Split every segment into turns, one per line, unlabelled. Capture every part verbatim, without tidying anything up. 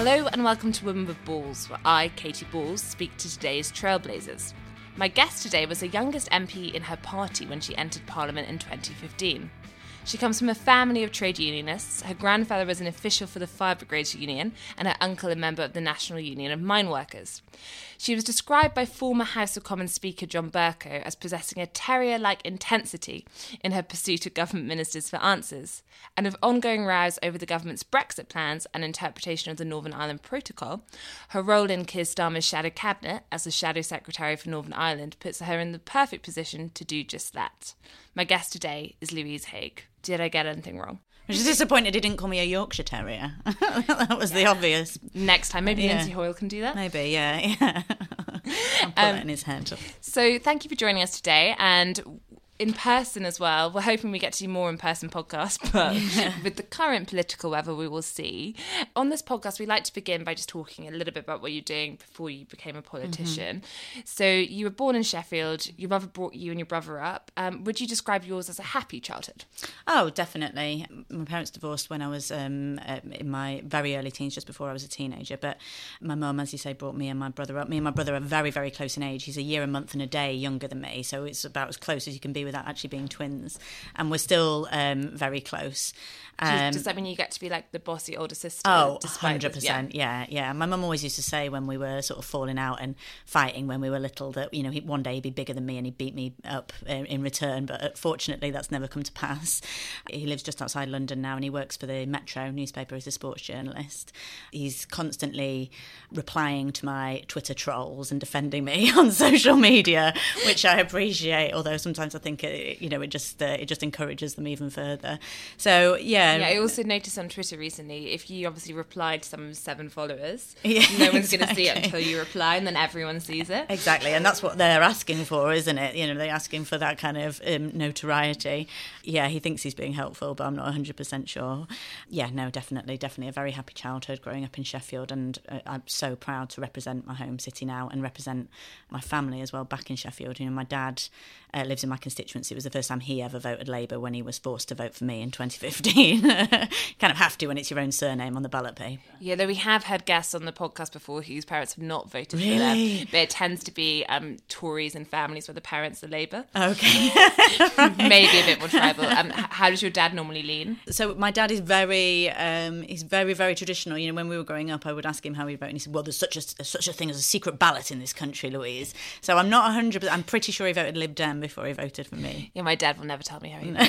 Hello and welcome to Women with Balls, where I, Katie Balls, speak to today's trailblazers. My guest today was the youngest M P in her party when she entered Parliament in twenty fifteen. She comes from a family of trade unionists. Her grandfather was an official for the Fire Brigades Union and her uncle a member of the National Union of Mine Workers. She was described by former House of Commons Speaker John Bercow as possessing a terrier-like intensity in her pursuit of government ministers for answers, and of ongoing rows over the government's Brexit plans and interpretation of the Northern Ireland Protocol. Her role in Keir Starmer's shadow cabinet as the Shadow Secretary for Northern Ireland puts her in the perfect position to do just that. My guest today is Louise Haigh. Did I get anything wrong?
I'm just disappointed he didn't call me a Yorkshire Terrier. That was yeah. the obvious.
Next time, maybe
yeah.
Lindsay Hoyle can do that.
Maybe, yeah, yeah. I'll put um, that in his head.
So thank you for joining us today, and in person as well. We're hoping we get to do more in-person podcasts, but yeah. with the current political weather, we will see. On this podcast, we like to begin by just talking a little bit about what you're doing before you became a politician. Mm-hmm. So you were born in Sheffield. Your mother brought you and your brother up. Um, would you describe yours as a happy childhood?
Oh, definitely. My parents divorced when I was um, in my very early teens, just before I was a teenager. But my mum, as you say, brought me and my brother up. Me and my brother are very, very close in age. He's a year, a month and a day younger than me. So it's about as close as you can be without actually being twins, and we're still um, very close. Um,
Does that mean you get to be like the bossy older sister?
Oh, one hundred percent, yeah. yeah, yeah. My mum always used to say when we were sort of falling out and fighting when we were little that, you know, he, one day he'd be bigger than me and he'd beat me up in, in return, but fortunately that's never come to pass. He lives just outside London now and he works for the Metro newspaper as a sports journalist. He's constantly replying to my Twitter trolls and defending me on social media, which I appreciate, although sometimes I think it, you know, it just uh, it just encourages them even further. So, yeah.
Yeah, I also noticed on Twitter recently, if you obviously replied to some seven followers,
yeah,
no one's
exactly.
going to see it until you reply, and then everyone sees it.
Exactly, and that's what they're asking for, isn't it? You know, they're asking for that kind of um, notoriety. Yeah, he thinks he's being helpful, but I'm not one hundred percent sure. Yeah, no, definitely, definitely a very happy childhood growing up in Sheffield, and uh, I'm so proud to represent my home city now and represent my family as well back in Sheffield. You know, my dad uh, lives in my constituency. It was the first time he ever voted Labour when he was forced to vote for me in twenty fifteen. Kind of have to when it's your own surname on the ballot paper.
Yeah, though we have had guests on the podcast before whose parents have not voted
really?
for them. But it tends to be um, Tories and families where the parents are Labour.
Okay.
Right. Maybe a bit more tribal. Um, how does your dad normally lean?
So my dad is very, um, he's very, very traditional. You know, when we were growing up, I would ask him how he'd vote, and he said, well, there's such a, such a thing as a secret ballot in this country, Louise. So I'm not one hundred percent, I'm pretty sure he voted Lib Dem before he voted for me.
Yeah, my dad will never tell me how he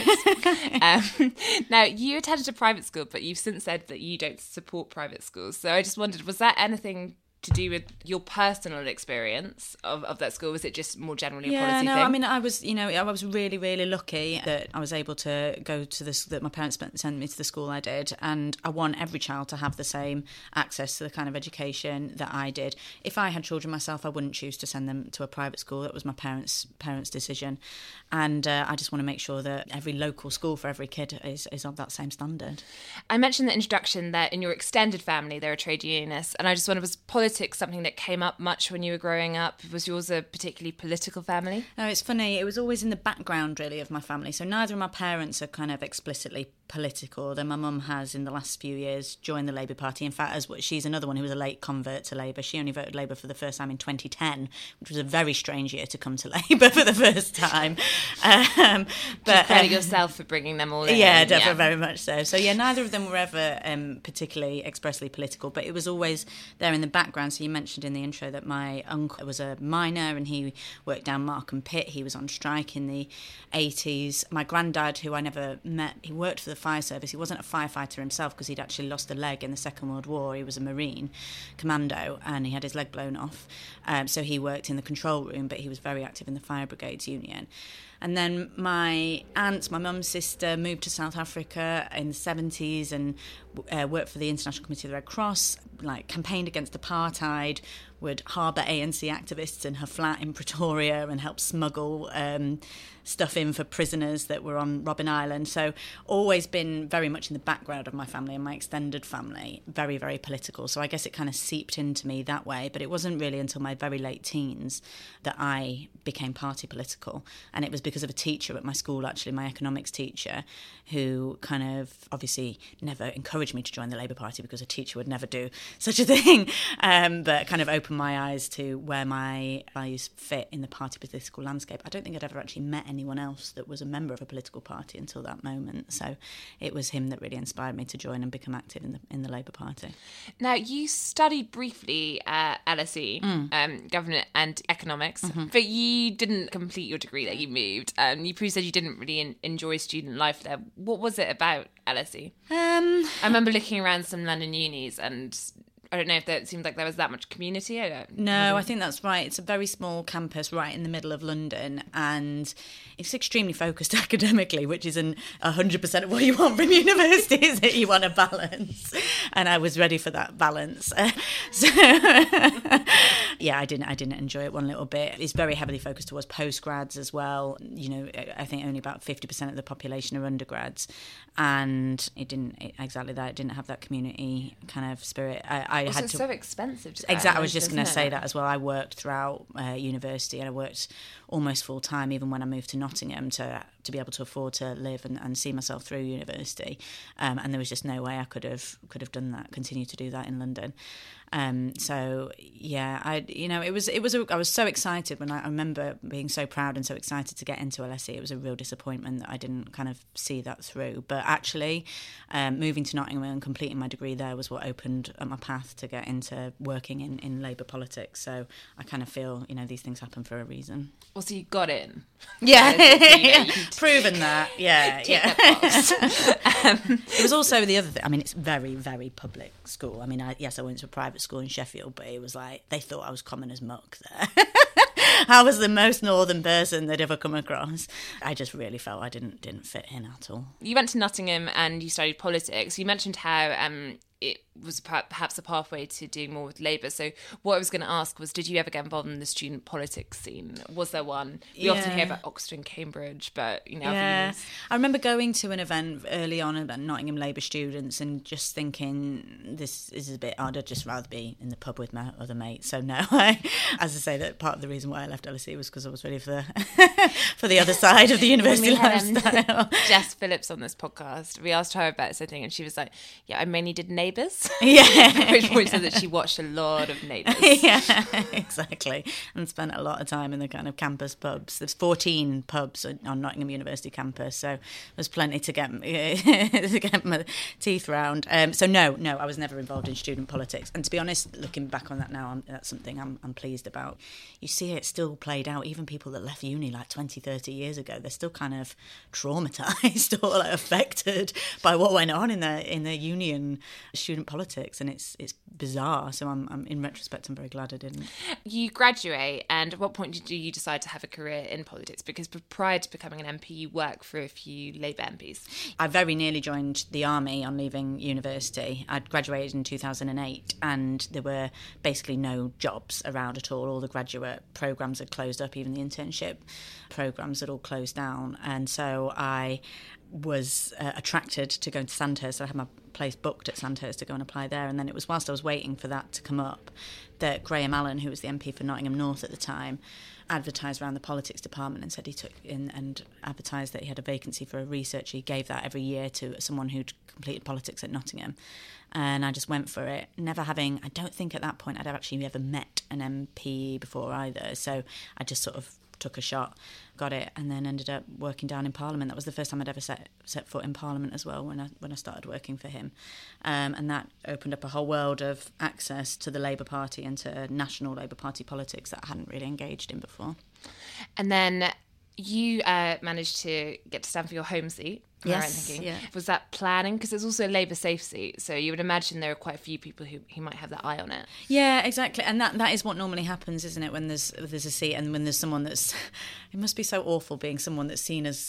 votes. um, now, you attended a private school, but you've since said that you don't support private schools. So I just wondered, was that anything to do with your personal experience of, of that school? Was it just more generally a
yeah,
policy
no,
thing?
I mean, I was, you know, I was really, really lucky that I was able to go to this, that my parents sent me to the school I did, and I want every child to have the same access to the kind of education that I did. If I had children myself, I wouldn't choose to send them to a private school. That was my parents' parents' decision, and uh, I just want to make sure that every local school for every kid is, is of that same standard.
I mentioned in the introduction that in your extended family there are trade unionists, and I just wondered, was politics something that came up much when you were growing up? Was yours a particularly political family?
No, it's funny. It was always in the background, really, of my family. So neither of my parents are kind of explicitly political, though my mum has in the last few years joined the Labour Party. In fact, as she's another one who was a late convert to Labour. She only voted Labour for the first time in twenty ten, which was a very strange year to come to Labour for the first time. Um, but
credit
um,
yourself for bringing them all in.
Yeah, definitely, yeah. Very much so. So yeah, neither of them were ever um, particularly expressly political, but it was always there in the background. So you mentioned in the intro that my uncle was a miner and he worked down Markham Pit. He was on strike in the eighties. My granddad, who I never met, he worked for the fire service. He wasn't a firefighter himself because he'd actually lost a leg in the Second World War. He was a Marine commando and he had his leg blown off. Um, so he worked in the control room, but he was very active in the Fire Brigades Union. And then my aunt, my mum's sister, moved to South Africa in the seventies and uh, worked for the International Committee of the Red Cross, like campaigned against apartheid, would harbour A N C activists in her flat in Pretoria and help smuggle um, stuff in for prisoners that were on Robben Island. So always been very much in the background of my family and my extended family, very, very political. So I guess it kind of seeped into me that way. But it wasn't really until my very late teens that I became party political. And it was because of a teacher at my school, actually, my economics teacher, who kind of obviously never encouraged me to join the Labour Party, because a teacher would never do such a thing, um, but kind of opened my eyes to where my values fit in the party political landscape. I don't think I'd ever actually met anyone else that was a member of a political party until that moment. So it was him that really inspired me to join and become active in the in the Labour Party.
Now, you studied briefly at L S E, mm. um, government and economics, mm-hmm. but you didn't complete your degree there. You moved. Um, you previously said you didn't really in- enjoy student life there. What was it about L S E? Um, I remember looking around some London unis, and I don't know if there, it seemed like there was that much community. I don't,
no, I think that's right. It's a very small campus right in the middle of London, and it's extremely focused academically, which isn't one hundred percent of what you want from university, is it? You want a balance. And I was ready for that balance. Uh, so, yeah, I didn't I didn't enjoy it one little bit. It's very heavily focused towards postgrads as well. You know, I think only about fifty percent of the population are undergrads. And it didn't, it, exactly that, it didn't have that community kind of spirit. I, I
also,
had
it's
to,
so expensive to
exactly. I was just going to say that as well. I worked throughout uh, university, and I worked almost full time, even when I moved to Nottingham, to to be able to afford to live and, and see myself through university. Um, and there was just no way I could have could have done that, continue to do that in London. Um, so yeah, I you know it was it was a, I was so excited when I, I remember being so proud and so excited to get into L S E. It was a real disappointment that I didn't kind of see that through. But actually, um, moving to Nottingham and completing my degree there was what opened up my path to get into working in, in Labour politics. So I kind of feel, you know, these things happen for a reason.
Well, so you got in.
Yeah,
you know,
proven that. Yeah, yeah. That um, it was also the other thing. I mean, it's very, very public school. I mean, I, yes, I went to a private school in Sheffield, but it was like they thought I was common as muck there. I was the most northern person they'd ever come across. I just really felt I didn't didn't fit in at all.
You went to Nottingham and you studied politics. You mentioned how um, it was perhaps a pathway to doing more with Labour. So what I was going to ask was, did you ever get involved in the student politics scene? Was there one? We yeah. often hear about Oxford and Cambridge, but, you know.
Yeah. I remember going to an event early on about Nottingham Labour students and just thinking, this is a bit odd. I'd just rather be in the pub with my other mates. So no, I, as I say, that part of the reason why I left L S E was because I was ready for the for the other side of the university
when we
lifestyle.
Had, um, Jess Phillips on this podcast, we asked her about something and she was like, yeah, I mainly did Neighbours.
Yeah.
Which point said that she watched a lot of Neighbours.
Yeah, exactly. And spent a lot of time in the kind of campus pubs. There's fourteen pubs on Nottingham University campus, so there's plenty to get to get my teeth round. Um, so no, no, I was never involved in student politics. And to be honest, looking back on that now, I'm, that's something I'm, I'm pleased about. You see it still played out. Even people that left uni like twenty, thirty years ago, they're still kind of traumatised or like affected by what went on in the in the union student politics, and it's it's bizarre. So I'm, I'm in retrospect, I'm very glad I didn't.
You graduate, and at what point did you decide to have a career in politics? Because prior to becoming an M P, you worked for a few Labour M Ps.
I very nearly joined the army on leaving university. I'd graduated in two thousand eight, and there were basically no jobs around at all. All the graduate programmes had closed up, even the internship programmes had all closed down. And so I was uh, attracted to going to Sandhurst. So I had my place booked at Sandhurst to go and apply there, and then it was whilst I was waiting for that to come up that Graham Allen, who was the M P for Nottingham North at the time, advertised around the politics department and said he took in and advertised that he had a vacancy for a researcher. He gave that every year to someone who'd completed politics at Nottingham, and I just went for it, never having, I don't think at that point I'd actually ever met an M P before either, so I just sort of took a shot, got it, and then ended up working down in Parliament. That was the first time I'd ever set set foot in Parliament as well, when I when I started working for him, um, and that opened up a whole world of access to the Labour Party and to national Labour Party politics that I hadn't really engaged in before.
And then you uh, managed to get to stand for your home seat.
Yes,
right,
yeah.
Was that planning? Because it's also a Labour safe seat, so you would imagine there are quite a few people who, who might have that eye on it.
Yeah, exactly, and that that is what normally happens, isn't it? When there's there's a seat and when there's someone that's, it must be so awful being someone that's seen as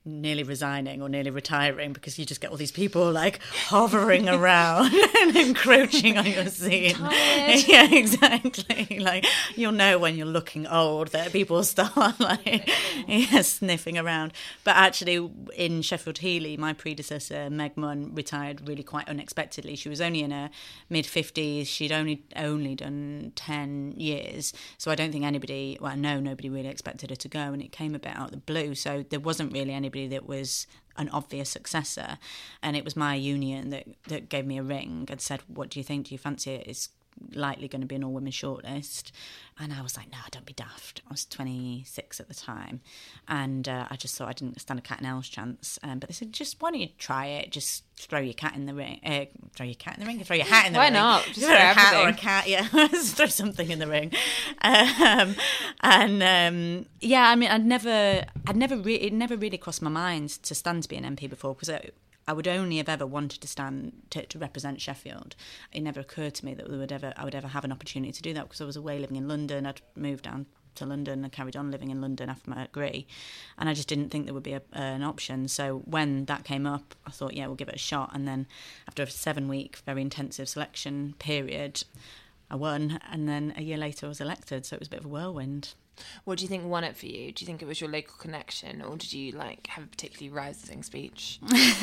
nearly resigning or nearly retiring, because you just get all these people like hovering around and encroaching on your seat.
Tired.
Yeah, exactly. Like, you'll know when you're looking old that people start like yeah, sniffing around. But actually, in Sheffield Heeley, my predecessor Meg Munn retired really quite unexpectedly. She was only in her mid fifties. She'd only only done ten years, so I don't think anybody, well, no, nobody really expected her to go, and it came a bit out of the blue. So there wasn't really anybody that was an obvious successor, and it was my union that that gave me a ring and said, "What do you think? Do you fancy it? It's likely going to be an all-women shortlist." And I was like, no, don't be daft. I was twenty-six at the time, and uh, I just thought I didn't stand a cat and owl's chance. Um, but they said, just why don't you try it? Just throw your cat in the ring. Uh, throw your cat in the ring? Throw your hat in the
why
ring.
Why not? Just
throw
throw
a hat
everything.
or a cat, yeah. Just throw something in the ring. Um, and um, yeah, I mean, I'd never, I'd never, re- it never really crossed my mind to stand to be an M P before, because I, I would only have ever wanted to stand to, to represent Sheffield. It never occurred to me that we would ever, I would ever have an opportunity to do that, because I was away living in London. I'd moved down to London and carried on living in London after my degree, and I just didn't think there would be a, uh, an option. So when that came up, I thought, yeah, we'll give it a shot. And then after a seven-week, very intensive selection period, I won, and then a year later I was elected. So it was a bit of a whirlwind.
What do you think won it for you? Do you think it was your local connection, or did you like have a particularly rousing speech?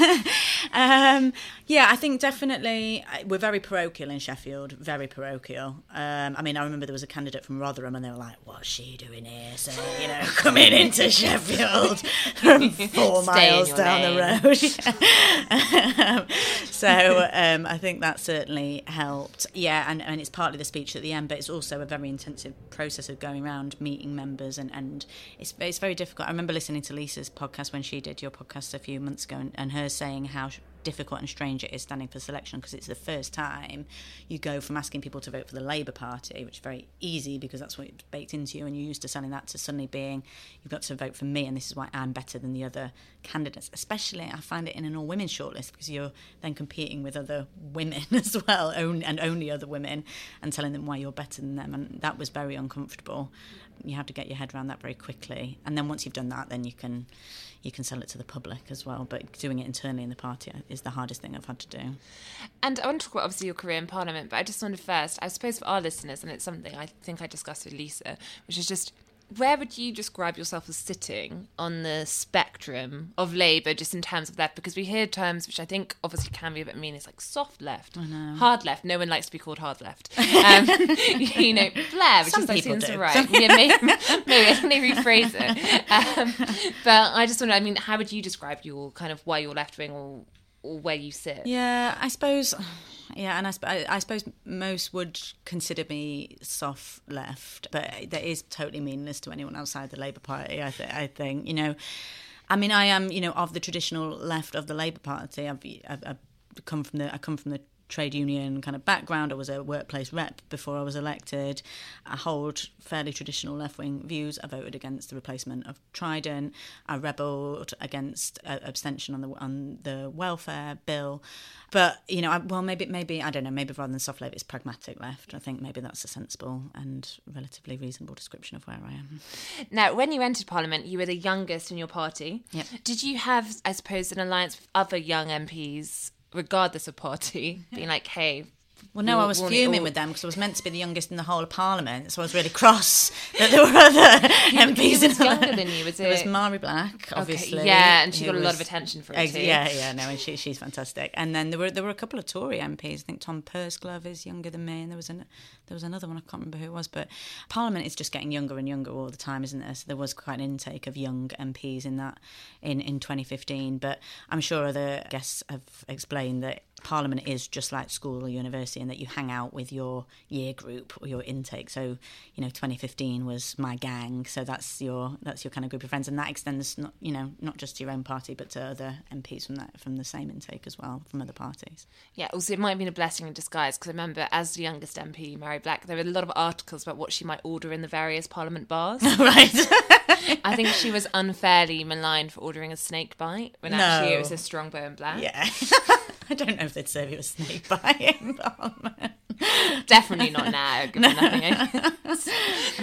um, yeah, I think definitely we're very parochial in Sheffield, very parochial. Um, I mean, I remember there was a candidate from Rotherham, and they were like, "What's she doing here?" So, you know, coming into Sheffield from four
Stay
miles
in your
down
lane.
the road. um, so um, I think that certainly helped. Yeah, and, and it's partly the speech at the end, but it's also a very intensive process of going around meeting members, and, and it's it's very difficult. I remember listening to Lisa's podcast when she did your podcast a few months ago, and, and her saying how difficult and strange it is standing for selection, because it's the first time you go from asking people to vote for the Labour Party, which is very easy because that's what it's baked into you and you're used to selling that, to suddenly being, you've got to vote for me and this is why I'm better than the other candidates. Especially I find it in an all-women shortlist, because you're then competing with other women as well, and only other women, and telling them why you're better than them, and that was very uncomfortable. You have to get your head around that very quickly, and then once you've done that, then you can you can sell it to the public as well. But doing it internally in the party is the hardest thing I've had to do.
And I want to talk about obviously your career in Parliament, but I just wondered first, I suppose for our listeners, and it's something I think I discussed with Lisa, which is just, where would you describe yourself as sitting on the spectrum of Labour, just in terms of left? Because we hear terms which I think obviously can be a bit mean. It's like soft left, hard left. No one likes to be called hard left. Um, you know, Blair, which
Some
is like
people
seems
do.
to right. Yeah, maybe, maybe let me rephrase it. Um, but I just wonder, I mean, how would you describe your kind of why you're left wing, or or where you sit?
Yeah, I suppose. Yeah, and I, sp- I, I suppose most would consider me soft left, but that is totally meaningless to anyone outside the Labour Party. I, th- I think, you know, I mean, I am, you know, of the traditional left of the Labour Party. I've, I've, I've come from the, I come from the trade union kind of background. I was a workplace rep before I was elected. I hold fairly traditional left-wing views. I voted against the replacement of Trident. I rebelled against uh, abstention on the on the welfare bill. But, you know, I, well, maybe, maybe I don't know, maybe rather than soft left, it's pragmatic left. I think maybe that's a sensible and relatively reasonable description of where I am.
Now, when you entered Parliament, you were the youngest in your party.
Yep.
Did you have, I suppose, an alliance with other young M Ps, regardless of party, being like, hey...
Well, no,
we'll,
I was
we'll
fuming
all...
with them because I was meant to be the youngest in the whole of Parliament, so I was really cross that there were other M Ps.
Who
in
was younger than you? Was it?
There was Mari Black, obviously.
Okay, yeah, and she
who
got a lot
was-
of attention for it
Ex-
too.
Yeah, yeah, no, and she, she's fantastic. And then there were there were a couple of Tory M Ps. I think Tom Pursglove is younger than me, and there was an there was another one, I can't remember who it was. But Parliament is just getting younger and younger all the time, isn't there? So there was quite an intake of young M Ps in that in, in twenty fifteen. But I'm sure other guests have explained that Parliament is just like school or university, and that you hang out with your year group or your intake. So, you know, twenty fifteen was my gang, so that's your that's your kind of group of friends, and that extends not you know not just to your own party but to other M Ps from that from the same intake as well, from other parties.
Yeah, also it might have been a blessing in disguise, because I remember as the youngest M P, Mari Black, there were a lot of articles about what she might order in the various Parliament bars.
Right.
I think she was unfairly maligned for ordering a snake bite, when
No.
actually it was a Strongbow and Black.
Yeah. I don't know if they'd serve you a snake bite in Parliament.
Definitely not now, given nothing else.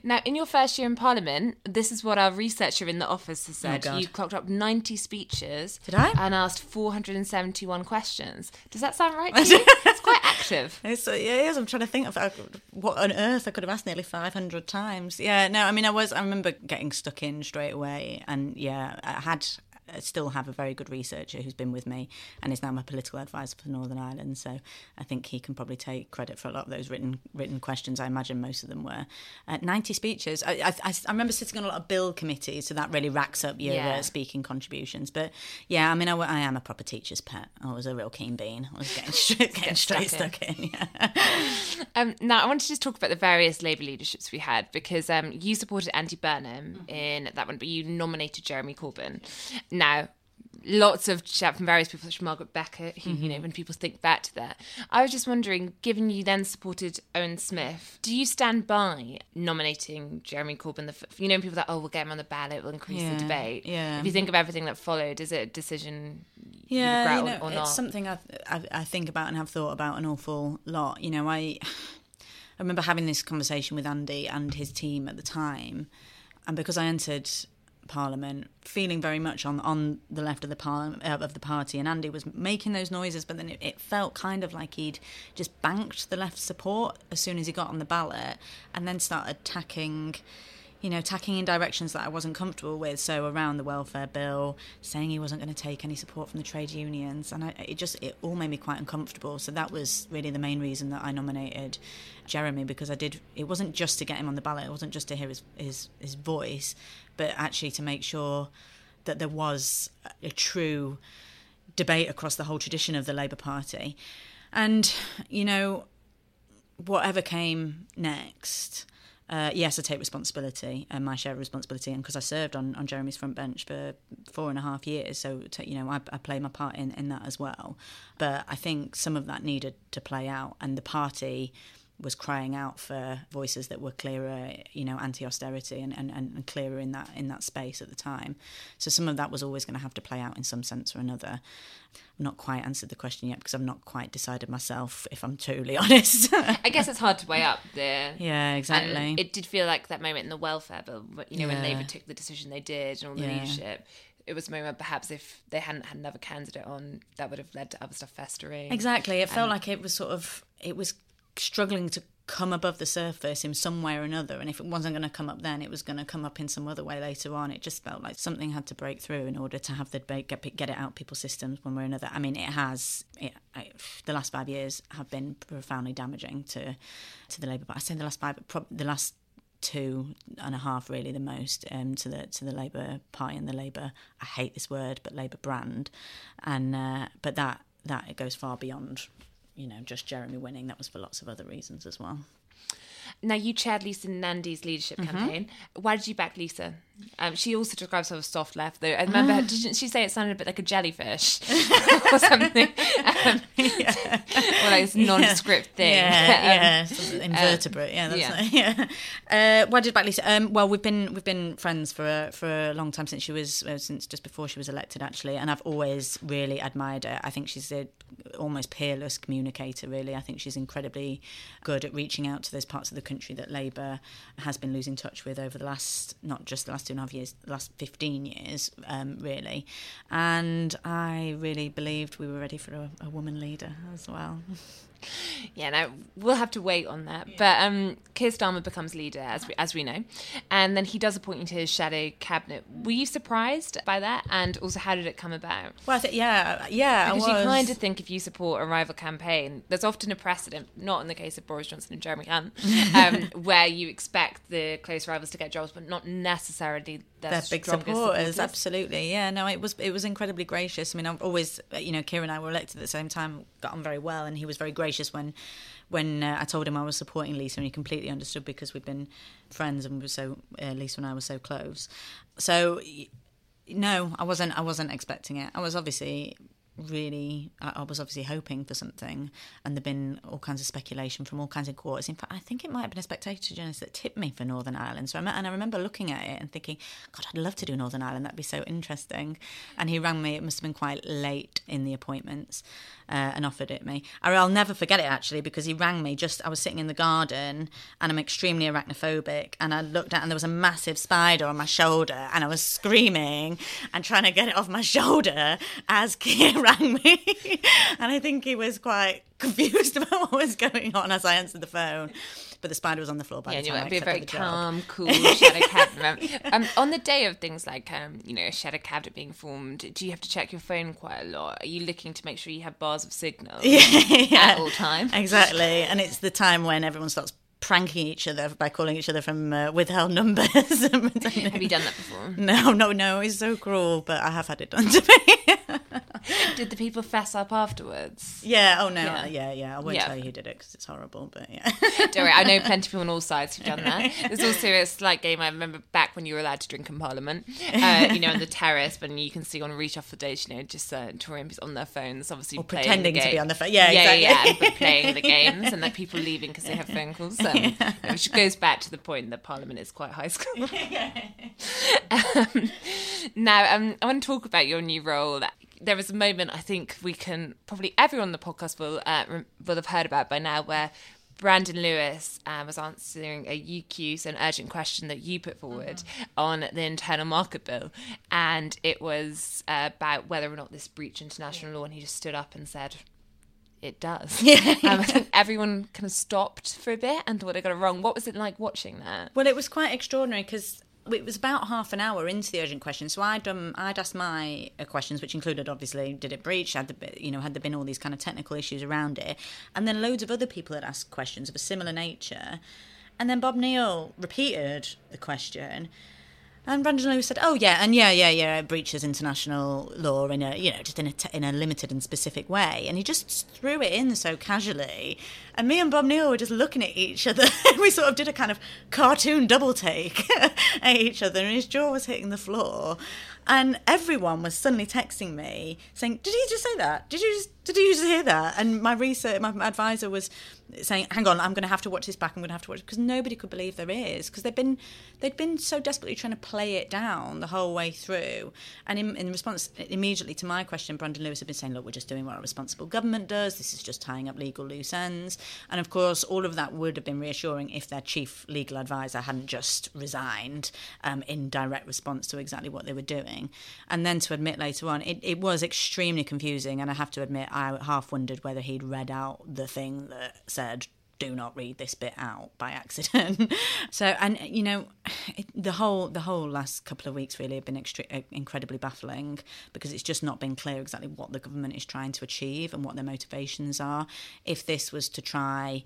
Now, in your first year in Parliament, this is what our researcher in the office has said.
Oh,
you clocked up ninety speeches.
Did I?
And asked four hundred seventy-one questions. Does that sound right to you? It's quite active.
It's, uh, yeah, it is. I'm trying to think of uh, what on earth I could have asked nearly five hundred times. Yeah, no, I mean, I was, I remember getting stuck in straight away. And yeah, I had... I still have a very good researcher who's been with me and is now my political advisor for Northern Ireland. So I think he can probably take credit for a lot of those written written questions. I imagine most of them were. Uh, ninety speeches. I, I, I remember sitting on a lot of bill committees, so that really racks up your
yeah.
uh, speaking contributions. But yeah, I mean, I, I am a proper teacher's pet. I was a real keen bean. I was getting straight, getting straight stuck in. Stuck in yeah.
um, now, I want to just talk about the various Labour leaderships we had, because um, you supported Andy Burnham mm-hmm. in that one, but you nominated Jeremy Corbyn. Now, lots of chat from various people, such as Margaret Beckett, who, mm-hmm. you know, when people think back to that. I was just wondering, given you then supported Owen Smith, do you stand by nominating Jeremy Corbyn? The, you know, people that, oh, we'll get him on the ballot, we'll increase
yeah,
the debate.
Yeah.
If you think of everything that followed, is it a decision
yeah,
you regret
you know,
or, or not?
It's something I, I, I think about and have thought about an awful lot. You know, I, I remember having this conversation with Andy and his team at the time, and because I entered Parliament feeling very much on on the left of the par- uh, of the party, and Andy was making those noises, but then it, it felt kind of like he'd just banked the left support as soon as he got on the ballot, and then started attacking you know tacking in directions that I wasn't comfortable with. So around the welfare bill, saying he wasn't going to take any support from the trade unions, and I, it just it all made me quite uncomfortable. So that was really the main reason that I nominated Jeremy, because I did. It wasn't just to get him on the ballot. It wasn't just to hear his his, his voice, but actually to make sure that there was a true debate across the whole tradition of the Labour Party. And, you know, whatever came next, uh, yes, I take responsibility and my share of responsibility, and because I served on, on Jeremy's front bench for four and a half years, so, to, you know, I, I play my part in, in that as well. But I think some of that needed to play out, and the party was crying out for voices that were clearer, you know, anti-austerity and, and, and clearer in that in that space at the time. So some of that was always going to have to play out in some sense or another. I've not quite answered the question yet because I've not quite decided myself, if I'm totally honest.
I guess it's hard to weigh up there.
Yeah, exactly.
And it did feel like that moment in the welfare bill, you know,
yeah.
when Labour took the decision they did and all the
yeah.
leadership. It was a moment perhaps if they hadn't had another candidate on, that would have led to other stuff festering.
Exactly. It felt um, like it was sort of, it was struggling to come above the surface in some way or another, and if it wasn't going to come up then, it was going to come up in some other way later on. It just felt like something had to break through in order to have the debate get, get it out people's systems one way or another. I mean, it has it, I, the last five years have been profoundly damaging to to the Labour Party. I say the last five, but the last two and a half really the most, um, to the to the Labour Party and the Labour, I hate this word, but Labour brand, and uh, but that that it goes far beyond, you know, just Jeremy winning. That was for lots of other reasons as well.
Now, you chaired Lisa Nandy's leadership mm-hmm. campaign. Why did you back Lisa? Um, she also describes herself as soft left, though. I remember, her, didn't she say it sounded a bit like a jellyfish or something? Um,
yeah.
Or like this nondescript
yeah.
thing.
Yeah,
um,
yeah. Invertebrate. Um, yeah, that's
yeah.
Like, yeah. Uh, why did I back Lisa? Um, well, we've been we've been friends for a, for a long time, since she was uh, since just before she was elected, actually, and I've always really admired her. I think she's a almost peerless communicator, really. I think she's incredibly good at reaching out to those parts of the country that Labour has been losing touch with over the last, not just the last two and a half years, the last fifteen years, um, really. And I really believed we were ready for a, a woman leader as well.
Yeah, no, we'll have to wait on that. Yeah. But um, Keir Starmer becomes leader, as we, as we know, and then he does appoint you to his shadow cabinet. Were you surprised by that? And also, how did it come about?
Well, I think, yeah, yeah,
because
I was.
You kind of think if you support a rival campaign, there's often a precedent, not in the case of Boris Johnson and Jeremy Hunt, um, where you expect the close rivals to get jobs, but not necessarily their
They're big supporters, supporters. Absolutely, yeah. No, it was it was incredibly gracious. I mean, I've always, you know, Keir and I were elected at the same time, got on very well, and he was very gracious when when uh, I told him I was supporting Lisa, and he completely understood because we'd been friends and we were so uh, Lisa and I were so close. So no, I wasn't I wasn't expecting it. I was obviously really, I, I was obviously hoping for something, and there'd been all kinds of speculation from all kinds of quarters. In fact, I think it might have been a Spectator journalist that tipped me for Northern Ireland. So I met, and I remember looking at it and thinking, God, I'd love to do Northern Ireland. That'd be so interesting. And he rang me. It must have been quite late in the appointments, uh, and offered it me. I, I'll never forget it actually, because he rang me just. I was sitting in the garden, and I'm extremely arachnophobic, and I looked at, and there was a massive spider on my shoulder, and I was screaming and trying to get it off my shoulder as Keir rang me. And I think he was quite confused about what was going on as I answered the phone. But the spider was on the floor by
yeah,
the time
you
I
would be a very
accepted the
calm,
job.
cool shadow cabinet. Um, on the day of things like, um, you know, a shadow cabinet being formed, do you have to check your phone quite a lot? Are you looking to make sure you have bars of signal
yeah, yeah.
at all times?
Exactly. And it's the time when everyone starts pranking each other by calling each other from uh, withheld numbers. Have
you done that before?
No, no, no. It's so cruel, but I have had it done to me.
Did the people fess up afterwards?
Yeah, oh no,
Yeah,
yeah, yeah. I won't
yeah.
tell you who did it because it's horrible, but yeah.
Don't worry, I know plenty of people on all sides who've done that. There's also a slight game I remember back when you were allowed to drink in Parliament, uh, you know, on the terrace, when you can see on reshuffle days, you know, just uh, Tory M Ps on their phones, obviously
or
playing
pretending
the game.
to be on the phone. Yeah,
yeah,
exactly.
yeah, but playing the games, and like people leaving because they have phone calls, um, yeah. Which goes back to the point that Parliament is quite high school. um, now, um, I want to talk about your new role. There was a moment I think we can probably everyone on the podcast will uh, will have heard about by now, where Brandon Lewis uh, was answering a U Q, so an urgent question that you put forward mm-hmm. on the Internal Market Bill, and it was uh, about whether or not this breached international law, and he just stood up and said, it does. Yeah. Um, I think everyone kind of stopped for a bit and thought they got it wrong. What was it like watching that?
Well, it was quite extraordinary because it was about half an hour into the urgent question, so I'd um, I'd asked my uh, questions, which included obviously did it breach, had the, you know had there been all these kind of technical issues around it, and then loads of other people had asked questions of a similar nature, and then Bob Neill repeated the question. And Brandon Lewis said, "Oh yeah, and yeah, yeah, yeah, it breaches international law in a, you know, just in a t- in a limited and specific way." And he just threw it in so casually, and me and Bob Neill were just looking at each other. We sort of did a kind of cartoon double take at each other, and his jaw was hitting the floor. And everyone was suddenly texting me saying, "Did he just say that? Did you just did you just hear that?" And my research, my advisor was saying, "Hang on, I'm going to have to watch this back. I'm going to have to watch it," because nobody could believe there is, because they've been they'd been so desperately trying to play it down the whole way through. And in, in response immediately to my question, Brandon Lewis had been saying, "Look, we're just doing what a responsible government does. This is just tying up legal loose ends." And of course, all of that would have been reassuring if their chief legal advisor hadn't just resigned um, in direct response to exactly what they were doing. And then to admit later on, it, it was extremely confusing, and I have to admit I half wondered whether he'd read out the thing that said, "Do not read this bit out," by accident. So, and you know, it, the whole the whole last couple of weeks really have been extre- incredibly baffling, because it's just not been clear exactly what the government is trying to achieve and what their motivations are. If this was to try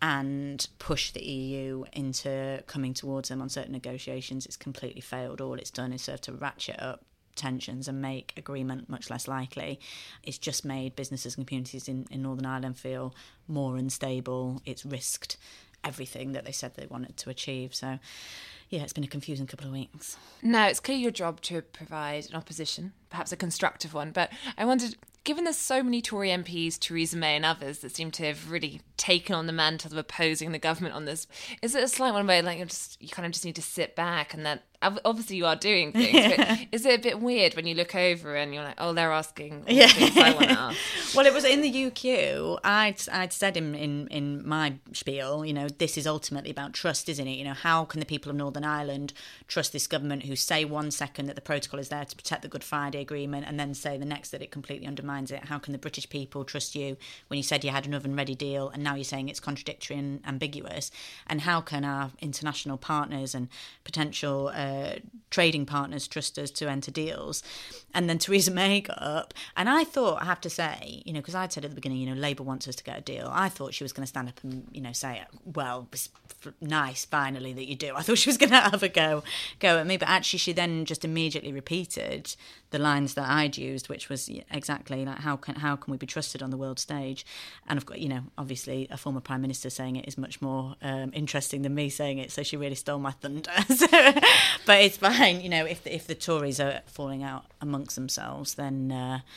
and push the E U into coming towards them on certain negotiations, it's completely failed. All it's done is serve to ratchet up tensions and make agreement much less likely. It's just made businesses and communities in, in Northern Ireland feel more unstable. It's risked everything that they said they wanted to achieve. So, yeah, it's been a confusing couple of weeks.
Now, it's clear your job to provide an opposition, perhaps a constructive one, but I wondered, given there's so many Tory M Ps, Theresa May and others, that seem to have really taken on the mantle of opposing the government on this, is it a slight one where like you just you kind of just need to sit back, and that obviously you are doing things, yeah. But is it a bit weird when you look over and you're like, oh, they're asking all
yeah.
the things I want to ask?
Well, it was in the U Q, I'd, I'd said in, in, in my spiel, you know, this is ultimately about trust, isn't it? You know, how can the people of Northern Ireland trust this government who say one second that the protocol is there to protect the Good Friday Agreement and then say the next that it completely undermines it? How can the British people trust you when you said you had an oven-ready deal and now you're saying it's contradictory and ambiguous? And how can our international partners and potential uh, trading partners trust us to enter deals? And then Theresa May got up, and I thought, I have to say, you know, because I'd said at the beginning, you know, Labour wants us to get a deal. I thought she was going to stand up and, you know, say, well, it's nice finally that you do. I thought she was going to have a go go at me, but actually she then just immediately repeated the lines that I'd used, which was exactly like, how can how can we be trusted on the world stage? And of course, you know, obviously a former prime minister saying it is much more um, interesting than me saying it, so she really stole my thunder. So, but it's fine, you know, if the, if the Tories are falling out amongst themselves, then uh,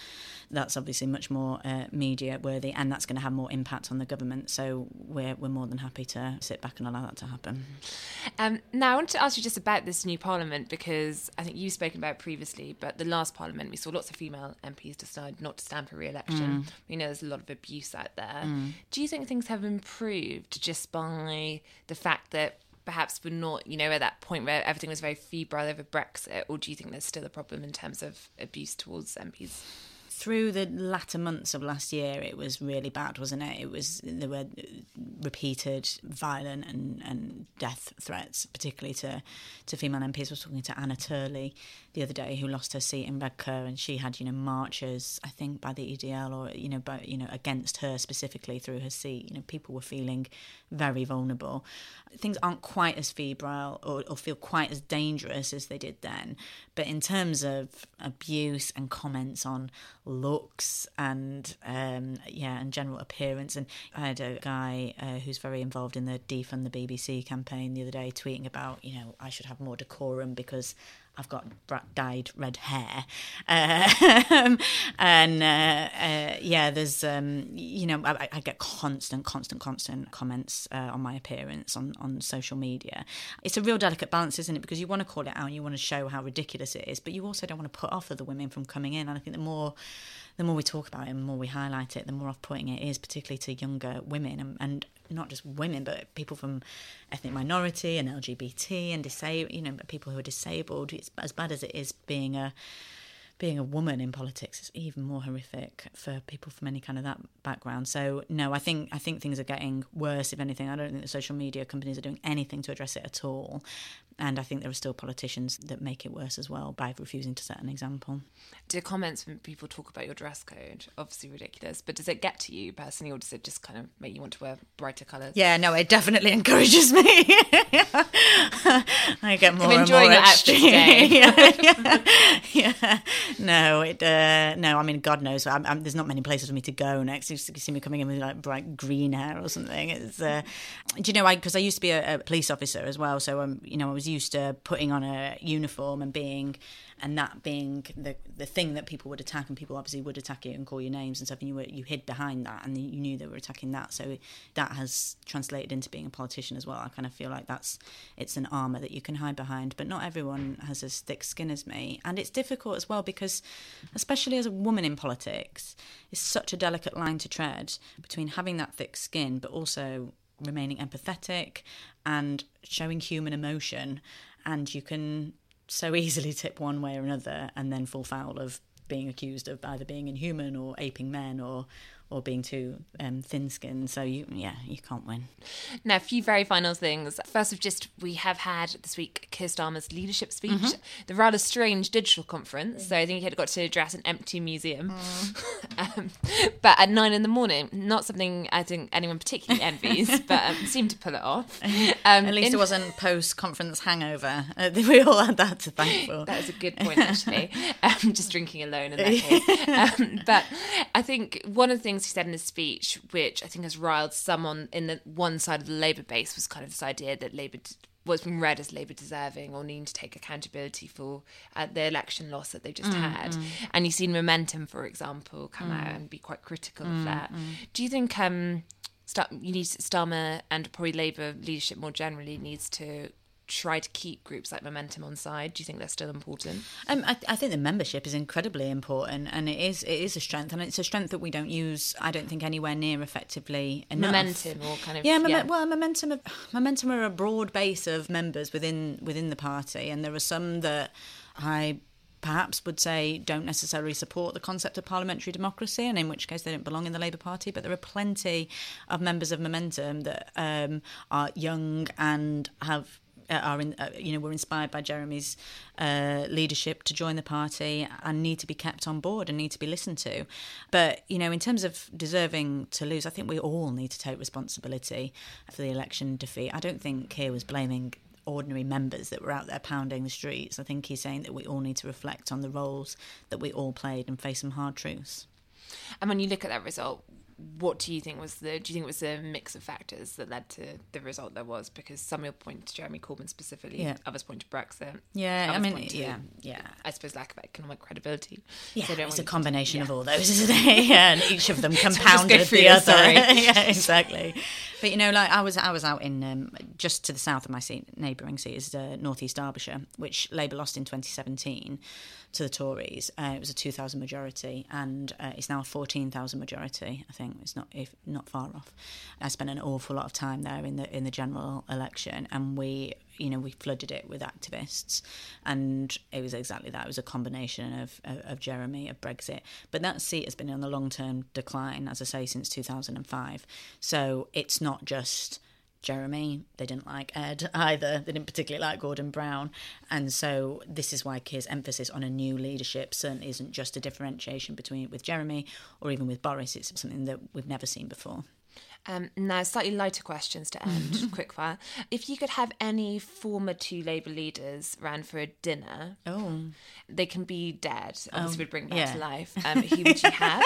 that's obviously much more uh, media worthy, and that's going to have more impact on the government. So we're we're more than happy to sit back and allow that to happen.
Um, now I want to ask you just about this new parliament, because I think you've spoken about it previously, but the last parliament we saw lots of female M Ps decide not to stand for re-election. Mm. We know there's a lot of abuse out there. Mm. Do you think things have improved just by the fact that perhaps we're not, you know, at that point where everything was very febrile over Brexit, or do you think there's still a problem in terms of abuse towards M Ps?
Through the latter months of last year, it was really bad, wasn't it? It was there were repeated violent and, and death threats, particularly to, to female M Ps. I was talking to Anna Turley the other day, who lost her seat in Redcar, and she had, you know, marches, I think, by the E D L or, you know, by, you know, against her specifically through her seat. You know, people were feeling very vulnerable. Things aren't quite as febrile or, or feel quite as dangerous as they did then. But in terms of abuse and comments on looks and um, yeah, and general appearance, and I had a guy uh, who's very involved in the Defund the B B C campaign the other day tweeting about, you know, I should have more decorum because I've got dyed red hair, uh, and uh, uh, yeah, there's um, you know, I, I get constant, constant, constant comments uh, on my appearance on, on social media. It's a real delicate balance, isn't it? Because you want to call it out and you want to show how ridiculous it is, but you also don't want to put off other women from coming in. And I think the more the more we talk about it, and the more we highlight it, the more off-putting it is, particularly to younger women, and, and not just women, but people from ethnic minority and L G B T and disabled, you know, people who are disabled. It's as bad as it is being a being a woman in politics. It's even more horrific for people from any kind of that background. So no, I think I think things are getting worse. If anything, I don't think the social media companies are doing anything to address it at all. And I think there are still politicians that make it worse as well by refusing to set an example.
Do comments when people talk about your dress code, obviously ridiculous, but does it get to you personally, or does it just kind of make you want to wear brighter colours?
Yeah, no, it definitely encourages me. I get more
I'm
and more
enjoying your outfit today.
yeah, yeah, yeah. No, it. Uh, no, I mean, God knows, I'm, I'm, there's not many places for me to go next. You see me coming in with like bright green hair or something. It's, uh, do you know, I because I used to be a, a police officer as well, so um, you know, I was used to putting on a uniform and being, and that being the the thing that people would attack, and people obviously would attack you and call you names and stuff, and you were you hid behind that, and you knew they were attacking that. So that has translated into being a politician as well. I kind of feel like that's it's an armour that you can hide behind, but not everyone has as thick skin as me, and it's difficult as well because, especially as a woman in politics, it's such a delicate line to tread between having that thick skin, but also remaining empathetic and showing human emotion, and you can so easily tip one way or another and then fall foul of being accused of either being inhuman or aping men or or being too um, thin-skinned. So, you, yeah, you can't win.
Now, a few very final things. First of just, we have had this week Keir Starmer's leadership speech, mm-hmm. the rather strange digital conference. Mm. So I think he had got to address an empty museum. Mm. um, but at nine in the morning, not something I think anyone particularly envies, but um, seemed to pull it off.
Um, at least in... it wasn't post-conference hangover. Uh, we all had that to thank for.
That was a good point, actually. um, just drinking alone in that case. Um, but I think one of the things he said in his speech, which I think has riled someone in the one side of the Labour base, was kind of this idea that Labour was being read as Labour deserving or needing to take accountability for uh, the election loss that they just mm, had. Mm. And you've seen Momentum, for example, come mm. out and be quite critical mm, of that. Mm. Do you think um, Star- you need Starmer and probably Labour leadership more generally needs to try to keep groups like Momentum on side? Do you think they're still important?
Um, I, I think the membership is incredibly important, and it is it is a strength, and it's a strength that we don't use, I don't think, anywhere near effectively enough.
Momentum, or kind of
yeah, mom-
yeah.
well, Momentum, Momentum are a broad base of members within within the party, and there are some that I perhaps would say don't necessarily support the concept of parliamentary democracy, and in which case they don't belong in the Labour Party. But there are plenty of members of Momentum that um, are young and have. Are in, uh, you know, were inspired by Jeremy's uh, leadership to join the party and need to be kept on board and need to be listened to. But, you know, in terms of deserving to lose, I think we all need to take responsibility for the election defeat. I don't think Keir was blaming ordinary members that were out there pounding the streets. I think he's saying that we all need to reflect on the roles that we all played and face some hard truths.
And when you look at that result, what do you think was the, do you think it was a mix of factors that led to the result there was? Because some will point to Jeremy Corbyn specifically,
yeah.
others point to Brexit.
Yeah, I mean,
to,
yeah, yeah.
I suppose lack of economic credibility.
Yeah,
so
it's a combination
to,
of
yeah.
all those, isn't it? Yeah, and each of them compounded
so
the
you,
other.
sorry.
Yeah, exactly. But, you know, like I was I was out in, um, just to the south of my seat, neighbouring seat is uh, North East Derbyshire, which Labour lost in twenty seventeen to the Tories. Uh, it was a two thousand majority, and uh, it's now a fourteen thousand majority. I think it's not if not far off. I spent an awful lot of time there in the in the general election, and we, you know, we flooded it with activists, and it was exactly that. It was a combination of of, of Jeremy, of Brexit, but that seat has been on the long term decline, as I say, since two thousand five. So it's not just Jeremy. They didn't like Ed either. They didn't particularly like Gordon Brown. And so this is why Keir's emphasis on a new leadership certainly isn't just a differentiation between with Jeremy or even with Boris. It's something that we've never seen before.
Um, now, slightly lighter questions to end, quickfire. If you could have any former two Labour leaders round for a dinner,
oh,
they can be dead, obviously
oh,
would bring back
yeah.
to life, um, who would you have?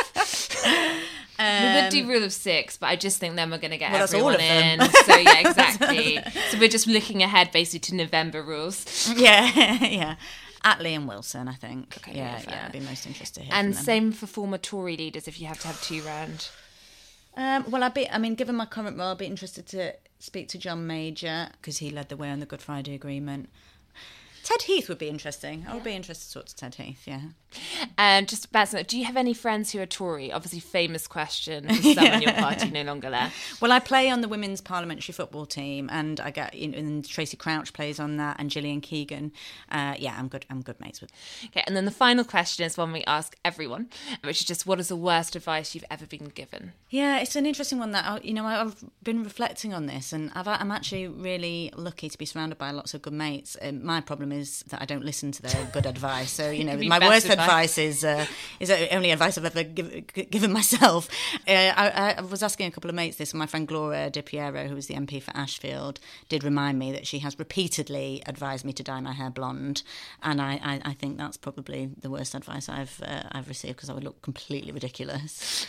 Um,
we would do rule of six, but I just think then we're going to get
well,
everyone
that's all of
in.
them.
So, yeah, exactly. So we're just looking ahead, basically, to November rules.
Yeah, yeah. Attlee and Wilson, I think.
Okay,
yeah,
yeah,
yeah, I'd be most interested to hear
And
from them.
same for former Tory leaders, if you have to have two round.
Um, well, I'd be, I mean, given my current role, I'd be interested to speak to John Major, because he led the way on the Good Friday Agreement. Ted Heath would be interesting. I would be interested to talk to Ted Heath, yeah.
And just about something, do you have any friends who are Tory? Obviously, famous question for someone in your party no longer there.
Well, I play on the women's parliamentary football team, and I get, you know, and Tracy Crouch plays on that, and Gillian Keegan. Uh, yeah, I'm good. I'm good mates with.
Okay, and then the final question is one we ask everyone, which is just, what is the worst advice you've ever been given?
Yeah, it's an interesting one that, I, you know, I've been reflecting on this, and I've, I'm actually really lucky to be surrounded by lots of good mates. Um, my problem is that I don't listen to their good advice. So, you know, my worst advice, advice is uh, is only advice I've ever give, given myself. Uh, I, I was asking a couple of mates this, and my friend Gloria Di Piero, who was the M P for Ashfield, did remind me that she has repeatedly advised me to dye my hair blonde, and I, I, I think that's probably the worst advice I've uh, I've received, because I would look completely ridiculous.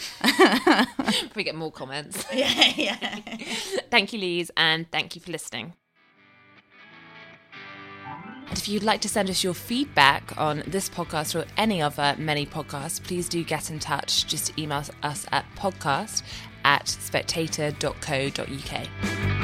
We get more comments.
Yeah, yeah.
Thank you, Lise, and thank you for listening. And if you'd like to send us your feedback on this podcast or any other many podcasts, please do get in touch. Just email us at podcast at spectator dot co dot uk.